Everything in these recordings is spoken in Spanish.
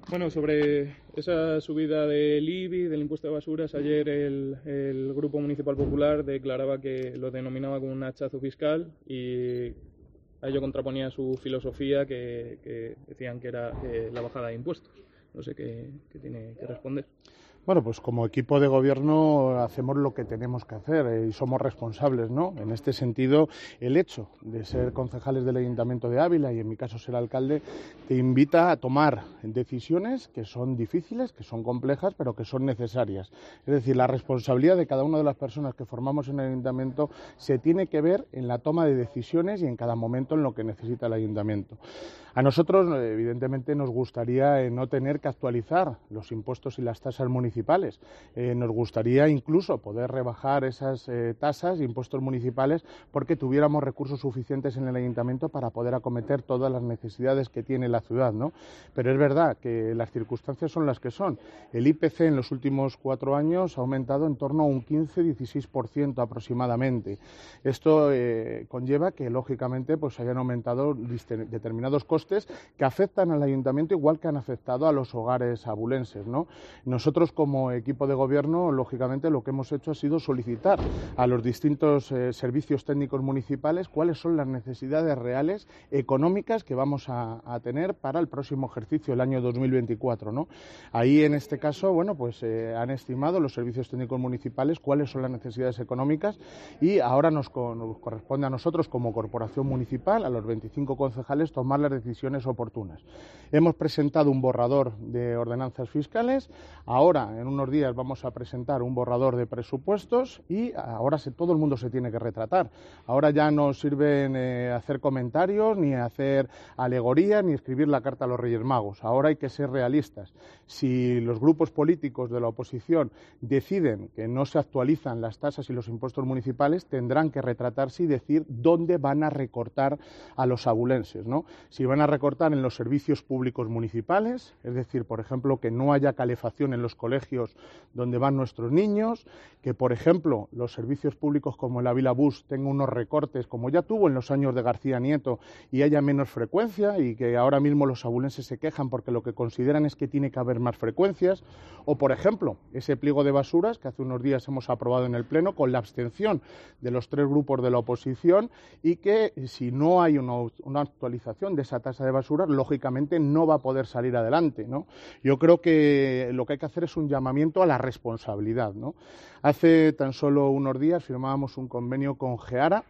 Bueno, sobre esa subida del IBI, del impuesto de basuras, ayer el Grupo Municipal Popular declaraba que lo denominaba como un hachazo fiscal y a ello contraponía su filosofía que decían que era la bajada de impuestos. No sé qué tiene que responder. Bueno, pues como equipo de gobierno hacemos lo que tenemos que hacer y somos responsables, ¿no? En este sentido, el hecho de ser concejales del Ayuntamiento de Ávila y en mi caso ser alcalde, te invita a tomar decisiones que son difíciles, que son complejas, pero que son necesarias. Es decir, la responsabilidad de cada una de las personas que formamos en el Ayuntamiento se tiene que ver en la toma de decisiones y en cada momento en lo que necesita el Ayuntamiento. A nosotros, evidentemente, nos gustaría no tener que actualizar los impuestos y las tasas municipales. Nos gustaría incluso poder rebajar esas tasas e impuestos municipales porque tuviéramos recursos suficientes en el ayuntamiento para poder acometer todas las necesidades que tiene la ciudad, ¿no? Pero es verdad que las circunstancias son las que son. El IPC en los últimos 4 años ha aumentado en torno a un 15-16% aproximadamente. Esto conlleva que, lógicamente, pues hayan aumentado determinados costes que afectan al ayuntamiento igual que han afectado a los hogares abulenses, ¿no? Nosotros, como equipo de gobierno, lógicamente lo que hemos hecho ha sido solicitar a los distintos servicios técnicos municipales cuáles son las necesidades reales económicas que vamos a tener para el próximo ejercicio, el año 2024, ¿no? Ahí, en este caso, bueno, pues han estimado los servicios técnicos municipales cuáles son las necesidades económicas y ahora nos corresponde a nosotros, como corporación municipal, a los 25 concejales, tomar las decisiones oportunas. Hemos presentado un borrador de ordenanzas fiscales, ahora en unos días vamos a presentar un borrador de presupuestos y ahora todo el mundo se tiene que retratar. Ahora ya no sirven hacer comentarios, ni hacer alegorías, ni escribir la carta a los Reyes Magos. Ahora hay que ser realistas. Si los grupos políticos de la oposición deciden que no se actualizan las tasas y los impuestos municipales, tendrán que retratarse y decir dónde van a recortar a los abulenses, ¿no? Si van a recortar en los servicios públicos municipales, es decir, por ejemplo, que no haya calefacción en los colegios donde van nuestros niños, que, por ejemplo, los servicios públicos como el Ávila Bus tengan unos recortes, como ya tuvo en los años de García Nieto, y haya menos frecuencia, y que ahora mismo los abulenses se quejan porque lo que consideran es que tiene que haber más frecuencias, o, por ejemplo, ese pliego de basuras que hace unos días hemos aprobado en el Pleno con la abstención de los 3 grupos de la oposición, y que si no hay una actualización de esa tasa de basura, lógicamente no va a poder salir adelante, ¿no? Yo creo que lo que hay que hacer es un llamamiento a la responsabilidad, ¿no? Hace tan solo unos días firmábamos un convenio con GEARA,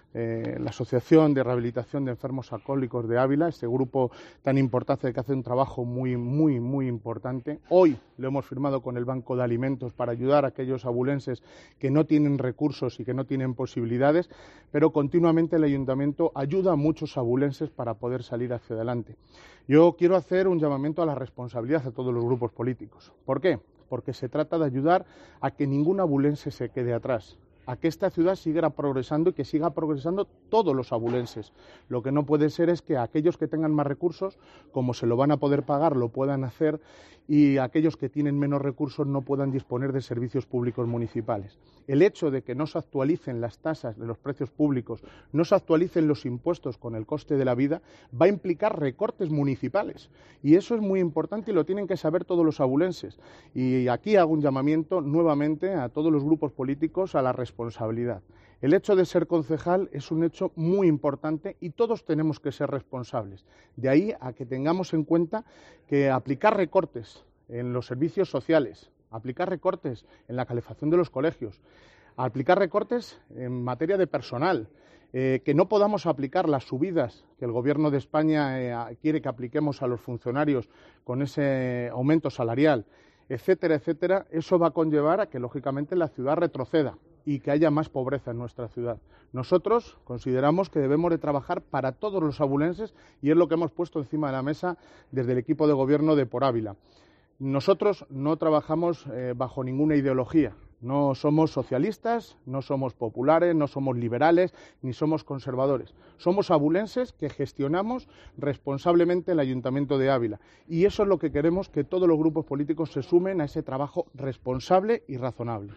la Asociación de Rehabilitación de Enfermos Alcohólicos de Ávila, este grupo tan importante que hace un trabajo muy importante. Hoy lo hemos firmado con el Banco de Alimentos para ayudar a aquellos abulenses que no tienen recursos y que no tienen posibilidades, pero continuamente el Ayuntamiento ayuda a muchos abulenses para poder salir hacia adelante. Yo quiero hacer un llamamiento a la responsabilidad a todos los grupos políticos. ¿Por qué? Porque se trata de ayudar a que ningún abulense se quede atrás, a que esta ciudad siga progresando y que siga progresando todos los abulenses. Lo que no puede ser es que aquellos que tengan más recursos, como se lo van a poder pagar, lo puedan hacer, y aquellos que tienen menos recursos no puedan disponer de servicios públicos municipales. El hecho de que no se actualicen las tasas de los precios públicos, no se actualicen los impuestos con el coste de la vida, va a implicar recortes municipales. Y eso es muy importante y lo tienen que saber todos los abulenses. Y aquí hago un llamamiento nuevamente a todos los grupos políticos a la responsabilidad. El hecho de ser concejal es un hecho muy importante y todos tenemos que ser responsables. De ahí a que tengamos en cuenta que aplicar recortes en los servicios sociales, aplicar recortes en la calefacción de los colegios, aplicar recortes en materia de personal, que no podamos aplicar las subidas que el Gobierno de España quiere que apliquemos a los funcionarios con ese aumento salarial, etcétera, etcétera, eso va a conllevar a que, lógicamente, la ciudad retroceda y que haya más pobreza en nuestra ciudad. Nosotros consideramos que debemos de trabajar para todos los abulenses y es lo que hemos puesto encima de la mesa desde el equipo de gobierno de Por Ávila. Nosotros no trabajamos bajo ninguna ideología. No somos socialistas, no somos populares, no somos liberales, ni somos conservadores. Somos abulenses que gestionamos responsablemente el Ayuntamiento de Ávila. Y eso es lo que queremos, que todos los grupos políticos se sumen a ese trabajo responsable y razonable.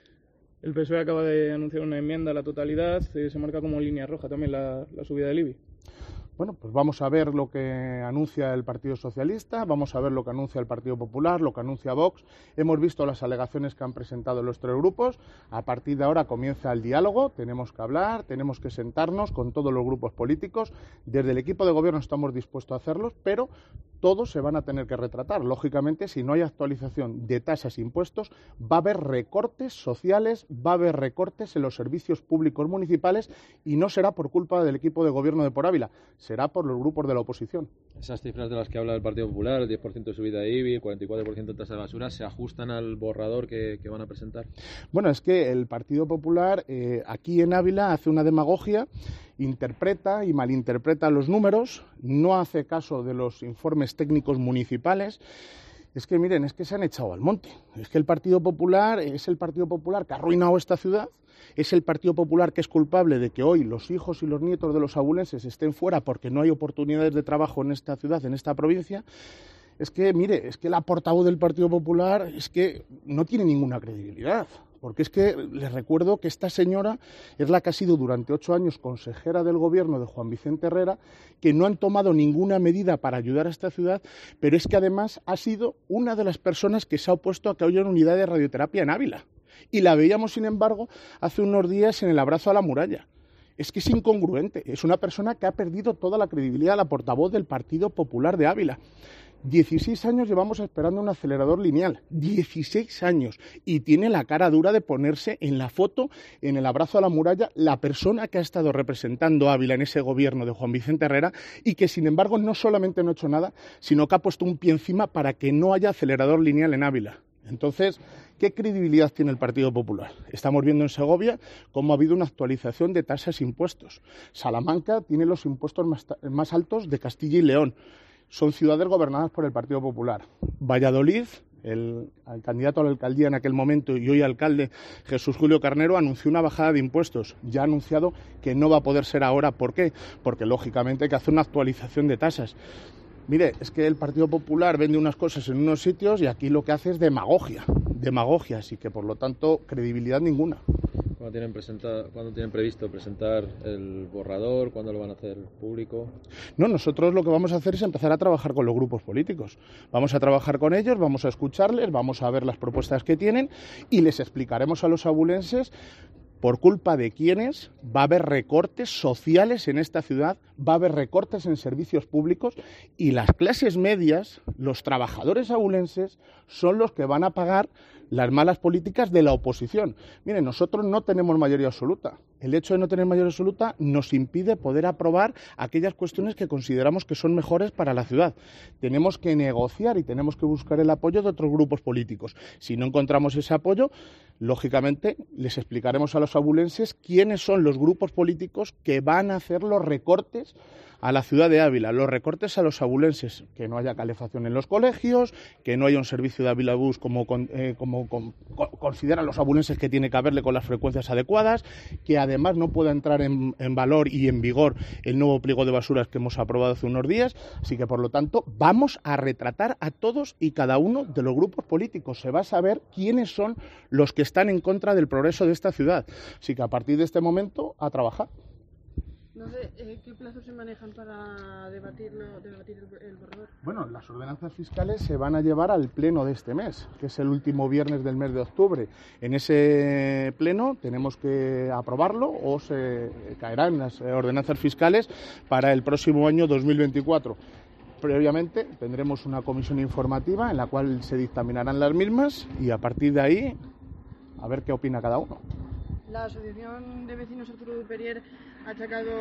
El PSOE acaba de anunciar una enmienda a la totalidad, se marca como línea roja también la subida del IBI. Bueno, pues vamos a ver lo que anuncia el Partido Socialista, vamos a ver lo que anuncia el Partido Popular, lo que anuncia Vox. Hemos visto las alegaciones que han presentado los tres grupos. A partir de ahora comienza el diálogo, tenemos que hablar, tenemos que sentarnos con todos los grupos políticos. Desde el equipo de gobierno estamos dispuestos a hacerlos, pero todos se van a tener que retratar. Lógicamente, si no hay actualización de tasas e impuestos, va a haber recortes sociales, va a haber recortes en los servicios públicos municipales y no será por culpa del equipo de gobierno de Por Ávila, será por los grupos de la oposición. Esas cifras de las que habla el Partido Popular, el 10% de subida de IBI, el 44% de tasa de basura, ¿se ajustan al borrador que van a presentar? Bueno, es que el Partido Popular aquí en Ávila hace una demagogia, interpreta y malinterpreta los números, no hace caso de los informes técnicos municipales. Es que miren, es que se han echado al monte. Es que el Partido Popular es el Partido Popular que ha arruinado esta ciudad. Es el Partido Popular que es culpable de que hoy los hijos y los nietos de los abulenses estén fuera porque no hay oportunidades de trabajo en esta ciudad, en esta provincia. Es que, mire, es que la portavoz del Partido Popular es que no tiene ninguna credibilidad. Porque es que les recuerdo que esta señora es la que ha sido durante 8 años consejera del gobierno de Juan Vicente Herrera, que no han tomado ninguna medida para ayudar a esta ciudad, pero es que además ha sido una de las personas que se ha opuesto a que haya una unidad de radioterapia en Ávila. Y la veíamos, sin embargo, hace unos días en el abrazo a la muralla. Es que es incongruente. Es una persona que ha perdido toda la credibilidad, la portavoz del Partido Popular de Ávila. 16 años llevamos esperando un acelerador lineal, 16 años, y tiene la cara dura de ponerse en la foto, en el abrazo a la muralla, la persona que ha estado representando a Ávila en ese gobierno de Juan Vicente Herrera y que, sin embargo, no solamente no ha hecho nada, sino que ha puesto un pie encima para que no haya acelerador lineal en Ávila. Entonces, ¿qué credibilidad tiene el Partido Popular? Estamos viendo en Segovia cómo ha habido una actualización de tasas e impuestos. Salamanca tiene los impuestos más altos de Castilla y León. Son ciudades gobernadas por el Partido Popular. Valladolid, el candidato a la alcaldía en aquel momento y hoy alcalde, Jesús Julio Carnero, anunció una bajada de impuestos. Ya ha anunciado que no va a poder ser ahora. ¿Por qué? Porque, lógicamente, hay que hacer una actualización de tasas. Mire, es que el Partido Popular vende unas cosas en unos sitios y aquí lo que hace es demagogia, así que, por lo tanto, credibilidad ninguna. ¿Cuándo tienen previsto presentar el borrador? ¿Cuándo lo van a hacer público? No, nosotros lo que vamos a hacer es empezar a trabajar con los grupos políticos. Vamos a trabajar con ellos, vamos a escucharles, vamos a ver las propuestas que tienen y les explicaremos a los abulenses por culpa de quiénes va a haber recortes sociales en esta ciudad, va a haber recortes en servicios públicos y las clases medias, los trabajadores abulenses, son los que van a pagar las malas políticas de la oposición. Miren, nosotros no tenemos mayoría absoluta. El hecho de no tener mayoría absoluta nos impide poder aprobar aquellas cuestiones que consideramos que son mejores para la ciudad. Tenemos que negociar y tenemos que buscar el apoyo de otros grupos políticos. Si no encontramos ese apoyo, lógicamente les explicaremos a los abulenses quiénes son los grupos políticos que van a hacer los recortes a la ciudad de Ávila, los recortes a los abulenses, que no haya calefacción en los colegios, que no haya un servicio de Ávila Bus como consideran los abulenses que tiene que haberle con las frecuencias adecuadas, que además no pueda entrar en valor y en vigor el nuevo pliego de basuras que hemos aprobado hace unos días. Así que, por lo tanto, vamos a retratar a todos y cada uno de los grupos políticos. Se va a saber quiénes son los que están en contra del progreso de esta ciudad. Así que, a partir de este momento, a trabajar. No sé, ¿qué plazos se manejan para debatir el borrador? Bueno, las ordenanzas fiscales se van a llevar al pleno de este mes, que es el último viernes del mes de octubre. En ese pleno tenemos que aprobarlo o se caerán las ordenanzas fiscales para el próximo año 2024. Previamente tendremos una comisión informativa en la cual se dictaminarán las mismas y a partir de ahí a ver qué opina cada uno. La Asociación de Vecinos Arturo Duperier ha achacado